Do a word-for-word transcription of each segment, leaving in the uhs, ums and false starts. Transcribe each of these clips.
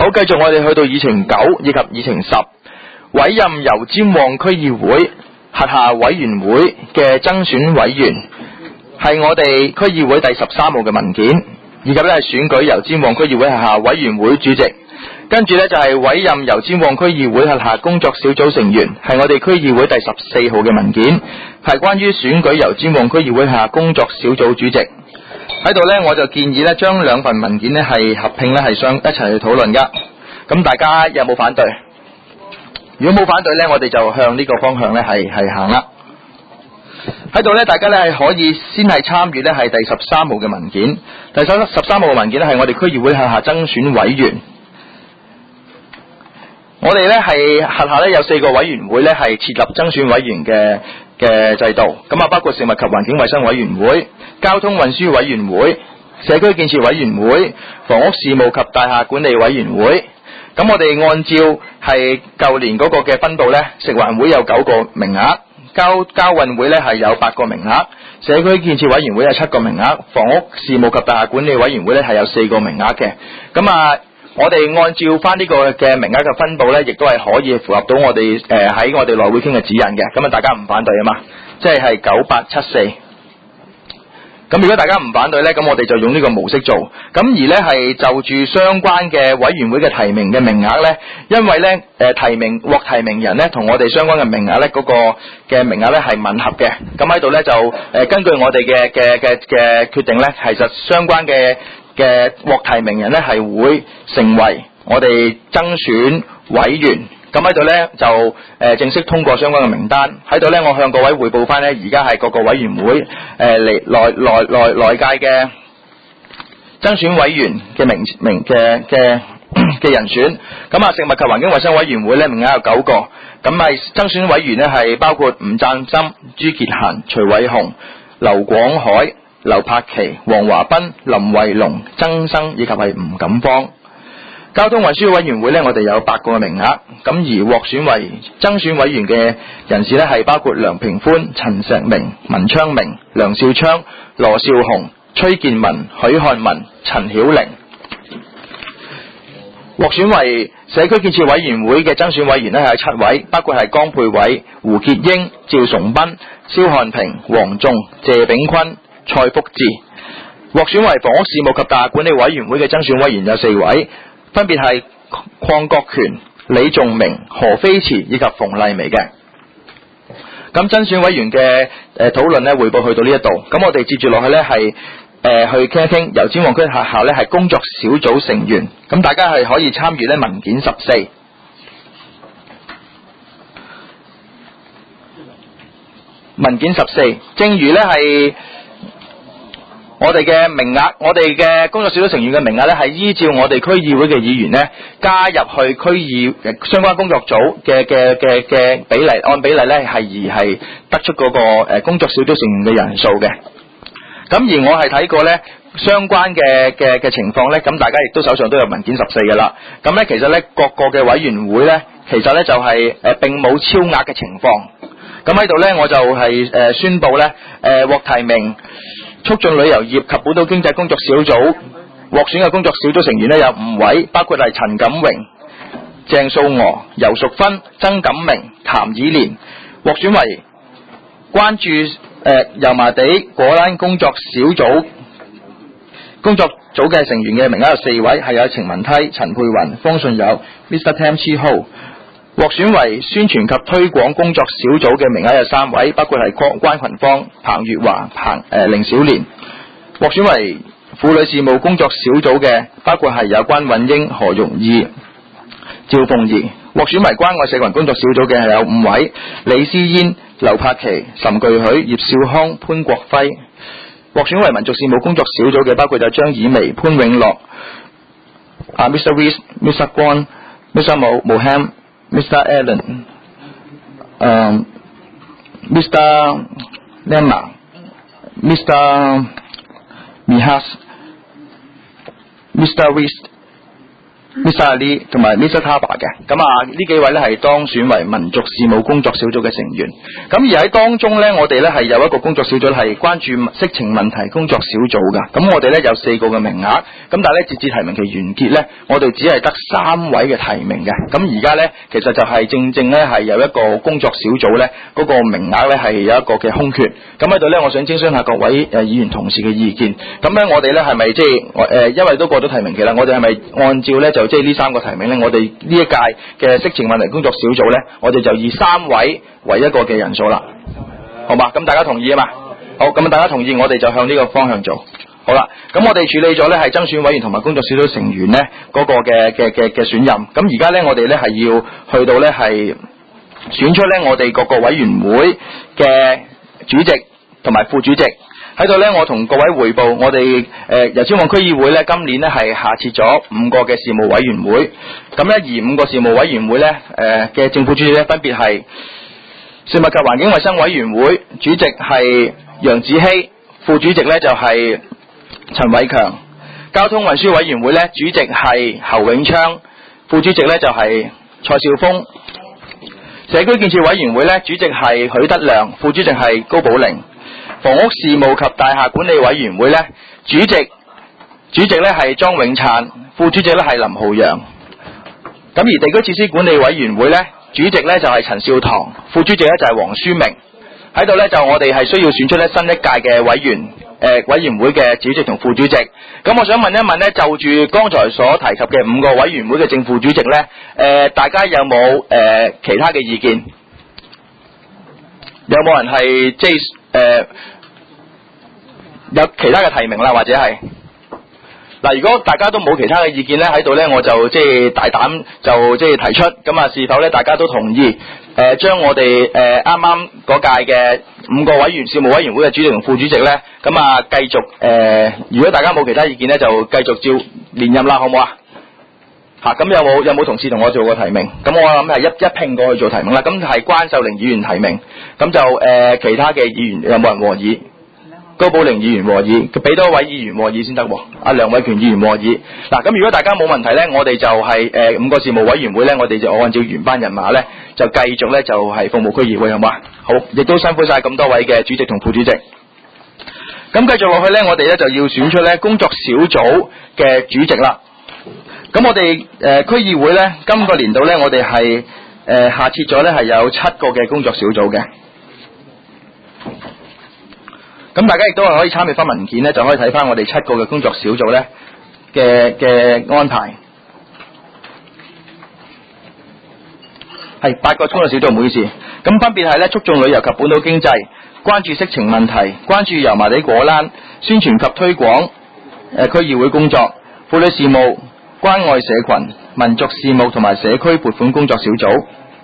好，繼續我哋去到議程九以及議程十，委任油尖旺區議會轄下委員會嘅增選委員，係我哋區議會第十三號嘅文件，以及咧係選舉油尖旺區議會轄下委員會主席。跟住呢，就係委任油尖旺區議會轄下工作小組成員，係我哋區議會第十四號嘅文件，係關於選舉油尖旺區議會轄下工作小組主席。喺度呢，我就建議呢，將兩份文件呢係合併呢係相一齊去討論噶。咁大家有冇反對？如果冇反對呢，我哋就向呢個方向呢係係行啦。喺度呢，大家呢係可以先係參與呢係第十三號嘅文件。第十十三號嘅文件呢係我哋區議會轄下增選委員。我哋呢係轄下呢有四個委員會呢係設立增選委員嘅嘅制度，咁啊包括食物及環境衛生委員會、交通運輸委員會、社區建設委員會、房屋事務及大廈管理委員會。咁我哋按照係舊年嗰個嘅分佈呢，食環會有九個名額，交交運會呢係有八個名額，社區建設委員會有七個名額，房屋事務及大廈管理委員會呢係有四個名額嘅。咁啊我哋按照翻呢個嘅名額嘅分佈呢，亦都係可以符合到我哋誒喺我哋內會傾嘅指引嘅。咁啊，大家唔反對啊嘛，即係係九八七四。咁如果大家唔反對呢，咁我哋就用呢個模式做。咁而呢係就住相關嘅委員會嘅提名嘅名額呢，因為呢誒提名獲提名人呢同我哋相關嘅名額呢嗰個嘅名額呢係吻合嘅。咁喺度呢，就誒根據我哋嘅嘅嘅嘅決定呢，其實相關嘅嘅獲提名人呢係會成為我哋增選委員。咁喺度呢，就誒、呃、正式通過相關嘅名單。喺度呢，我向各位匯報翻呢，而家係各個委員會誒嚟內內內內界嘅增選委員嘅名名嘅嘅嘅人選。咁啊，食物及環境衛生委員會呢，名額有九個。咁係增選委員呢，係包括吳贊森、朱潔嫻、徐偉雄、劉廣海、劉柏奇、黃華斌、林慧龍、曾生以及係吳錦芳。交通運輸委員會呢，我哋有八個名額，咁而獲選為增選委員嘅人士呢，係包括梁平歡、陳石明、文昌明、梁少昌、羅少雄、崔建文、許漢文、陳曉玲。獲選為社區建設委員會嘅增選委員呢，係有七位，包括係江佩偉、胡潔英、趙崇斌、蕭漢平、黃仲、謝炳坤、蔡福智。獲選為房屋事務及大廈管理委員會嘅增選委員有四位，分別係鄺國權、李仲明、何飛慈以及馮麗薇嘅。咁增選委員嘅誒討論呢，匯報去到呢一度。咁我哋接住落去呢，係誒、呃、去傾一傾油尖旺區轄下呢係工作小組成員。咁大家係可以參與呢文件十四。文件十四，正如呢係我哋嘅名額，我哋嘅工作小組成員嘅名額呢，係依照我哋區議會嘅議員呢加入去區議相關工作組嘅嘅嘅嘅比例，按比例呢係而係得出嗰個誒工作小組成員嘅人數嘅。咁而我係睇過呢相關嘅嘅嘅情況呢，咁大家亦都手上都有文件十四嘅啦。咁呢，其實呢各個嘅委員會呢，其實呢就係誒並冇超額嘅情況。咁喺度呢，我就係誒宣布呢誒獲提名促進旅遊業及本土經濟工作小組獲選嘅工作小組成員呢有五位，包括係陳錦榮、鄭素娥、游淑芬、曾錦明、譚以蓮。獲選為關注誒、呃、油麻地果欄工作小組工作組嘅成員嘅名額有四位，係有程文梯、陳佩雲、方信友、Mister Tam Chi Ho。獲選為宣傳及推廣工作小組嘅名額有三位，包括係關群芳、彭月華、彭誒凌小蓮。獲選為婦女事務工作小組嘅包括係有關韻英、何玉義、趙鳳儀。獲選為關愛社群工作小組嘅係有五位，李思嫣、劉柏奇、岑巨許、葉少康、潘國輝。獲選為民族事務工作小組嘅包括有張以薇、潘永樂、啊 Mister Rees、Mister Guan、Mister Moham、Mister Allen、um, Mister Lemma、Mister Mihas、Mister Rees、 Mister Ali 同埋 Mister Taba 嘅，咁啊呢幾位咧係當選為民族事務工作小組嘅成員。咁而喺當中咧，我哋咧係有一個工作小組係關注色情問題工作小組㗎。咁我哋咧有四個嘅名額，咁但係咧截至提名期完結咧，我哋只係得三位嘅提名嘅。咁而家咧其實就係正正咧係有一個工作小組咧嗰個名額咧係有一個嘅空缺。咁喺度咧，我想徵詢下各位誒議員同事嘅意見。咁咧我哋咧係咪即係誒因為都過咗提名期啦，我哋係咪按照咧就即係呢三個提名咧，我哋呢一屆嘅色情問題工作小組咧，我哋就以三位為一個嘅人數啦，好嘛？咁大家同意啊嘛？好，咁大家同意，我哋就向呢個方向做。好啦，咁我哋處理咗咧係增選委員同埋工作小組成員咧嗰個嘅嘅嘅嘅選任。咁而家咧我哋咧係要去到咧係選出咧我哋各個委員會嘅主席同埋副主席。喺度咧，我同各位匯報，我哋誒油尖旺區議會咧，今年咧係下設咗五個嘅事務委員會。咁咧，而五個事務委員會咧，誒嘅正副主席咧，分別係食物及環境衛生委員會主席係楊子希，副主席咧就係陳偉強。交通運輸委員會咧，主席係侯永昌，副主席咧就係蔡少峰。社區建設委員會咧，主席係許德亮，副主席係高寶玲。房屋事務及大廈管理委員會咧，主席主席咧係莊永燦，副主席咧係林浩洋。咁而地區設施管理委員會咧，主席咧就係陳少棠，副主席咧就係黃書明。喺度咧就我哋係需要選出咧新一屆嘅委員誒、呃、委員會嘅主席同副主席。咁我想問一問咧，就住剛才所提及嘅五個委員會嘅正副主席咧，誒、呃、大家有冇誒、呃、其他嘅意見？有冇人係即係誒？呃有其他嘅提名啦，或者係嗱，如果大家都冇其他嘅意見咧，喺度咧我就即係大膽就即係提出，咁啊是否咧大家都同意誒將、呃、我哋誒啱啱嗰屆嘅五個委員事務委員會嘅主席同副主席咧，咁啊繼續誒、呃，如果大家冇其他意見咧，就繼續照連任啦，好唔好啊？嚇，咁有冇有冇同事同我做過提名？咁我諗係一一拼過去做提名啦。咁係關秀玲議員提名，咁就誒、呃、其他嘅議員有冇人和議？高寶玲議員和議，俾多位議員和議先得喎。阿梁偉權議員和議。嗱，咁如果大家冇問題咧，我哋就係、是、誒、呃、五個事務委員會咧，我哋就按照原班人馬咧，就繼續咧就係、是、服務區議會，好嘛？好，亦都辛苦晒咁多位嘅主席同副主席。咁繼續落去咧，我哋咧就要選出咧工作小組嘅主席啦。咁我哋誒、呃、區議會咧，今個年度咧，我哋係誒下設咗咧係有七個嘅工作小組嘅。咁大家亦都係可以參與翻文件咧，就可以睇翻我哋七個嘅工作小組咧嘅嘅安排，係八個工作小組，唔好意思。咁分別係咧促進旅遊及本土經濟、關注色情問題、關注油麻地果欄、宣傳及推廣誒區議會工作、婦女事務、關愛社群、民族事務同埋社區撥款工作小組。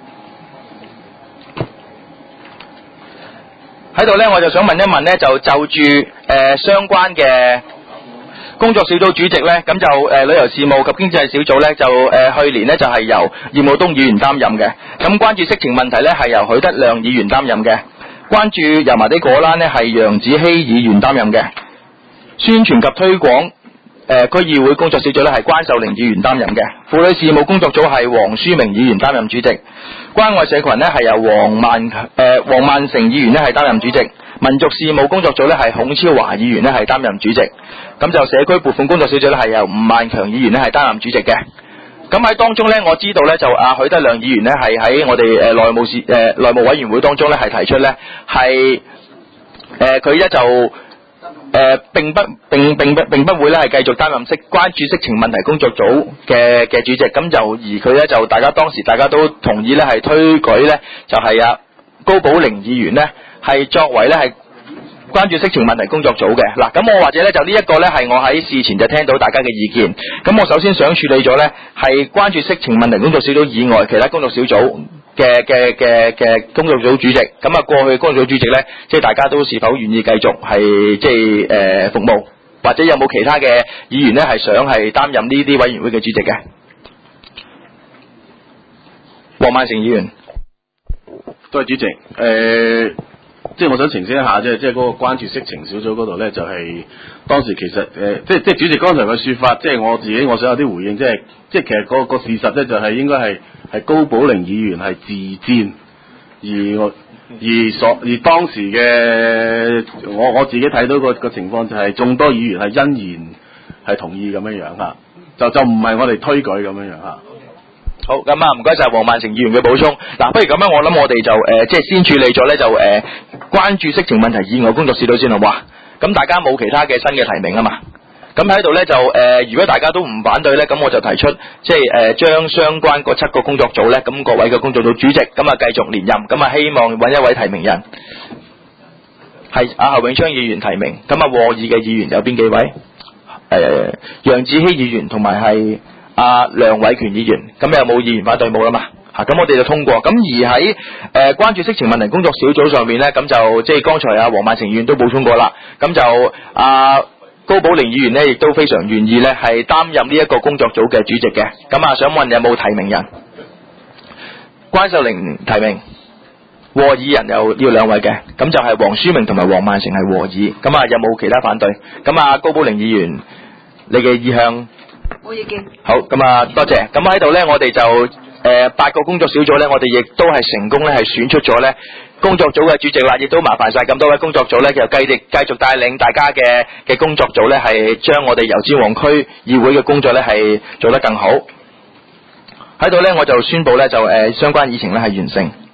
喺度咧，我就想問一問咧，就就住誒、呃、相關嘅工作小組主席咧，咁就誒、呃、旅遊事務及經濟小組咧，就誒、呃、去年咧就係、是、由葉傲東議員擔任嘅。咁關注色情問題咧，係由許德亮議員擔任嘅。關注油麻地果欄咧，係楊子希議員擔任嘅。宣傳及推廣誒區議會工作小組咧，係關秀玲議員擔任嘅。婦女事務工作組係黃書明議員擔任主席。關愛社群咧係由黃萬誒黃萬成議員咧係擔任主席。民族事務工作組咧係孔超華議員咧係擔任主席。咁就社區撥款工作小組咧係由吳萬強議員咧係擔任主席嘅。咁喺當中咧，我知道咧就阿許德亮議員咧係喺我哋誒內務事誒內務委員會當中咧係提出咧係誒佢咧就誒、呃、並不並並不並不會咧係繼續擔任色關注色情問題工作組嘅嘅主席。咁就而佢咧就大家當時大家都同意咧係推舉咧就係阿高寶玲議員咧係作為咧係關注色情問題工作組嘅。嗱，咁我或者咧就呢一個咧係我喺事前就聽到大家嘅意見。咁我首先想處理咗咧係關注色情問題工作小組以外其他工作小組嘅嘅嘅嘅工作組主席。咁啊過去工作組主席咧，即係大家都是否願意繼續係即係誒服務，或者有冇其他嘅議員咧係想係擔任呢啲委員會嘅主席嘅？黃萬成議員。 多謝主席。誒、呃。 即係我想澄清一下啫，即係嗰個關注色情小組嗰度咧，就係、是、當時其實誒、呃，即係即係主席剛才嘅説法，即係我自己我想有啲回應，即係即係其實個個事實咧就係應該係係高寶玲議員係自薦，而我而所而當時嘅我我自己睇到個個情況就係眾多議員係欣然係同意咁樣樣嚇，就就唔係我哋推舉咁樣樣嚇。 好，咁啊，唔該晒黃萬成議員嘅補充。嗱，不如咁樣，我諗我哋就誒、呃，即係先處理咗咧，就誒、呃、關注色情問題以外工作小組先好哇。咁大家冇其他嘅新嘅提名啊嘛。咁喺度咧就誒、呃，如果大家都唔反對咧，咁我就提出即係誒將相關嗰七個工作組咧，咁各位嘅工作組主席咁啊繼續連任，咁啊希望揾一位提名人，係阿侯永昌議員提名。咁啊和議嘅議員有邊幾位？誒、呃，楊子希議員同埋係。阿、啊、梁偉權議員，咁有冇議員反對？冇啦嘛，嚇、啊、咁我哋就通過。咁而喺誒、呃、關注色情問題工作小組上面咧，咁就即係剛才阿黃萬成議員都補充過啦。咁就阿、啊、高寶玲議員咧，亦都非常願意咧係擔任呢一個工作組嘅主席嘅。咁啊，想問有冇提名人？關秀玲提名，和議人有要兩位嘅，咁就係黃書明同埋黃萬成係和議。咁啊，有冇其他反對？咁啊，高寶玲議員，你嘅意向？ 冇意見。 好，咁啊，多謝。咁喺度呢，我哋就誒、呃、八個工作小組呢，我哋亦都係成功呢，係選出咗呢工作組嘅主席啦，亦都麻煩晒咁多位工作組呢，就繼續繼續帶領大家嘅嘅工作組呢，係將我哋油尖旺區議會嘅工作呢，係做得更好。喺度呢，我就宣布呢，就誒、呃、相關議程呢，係完成。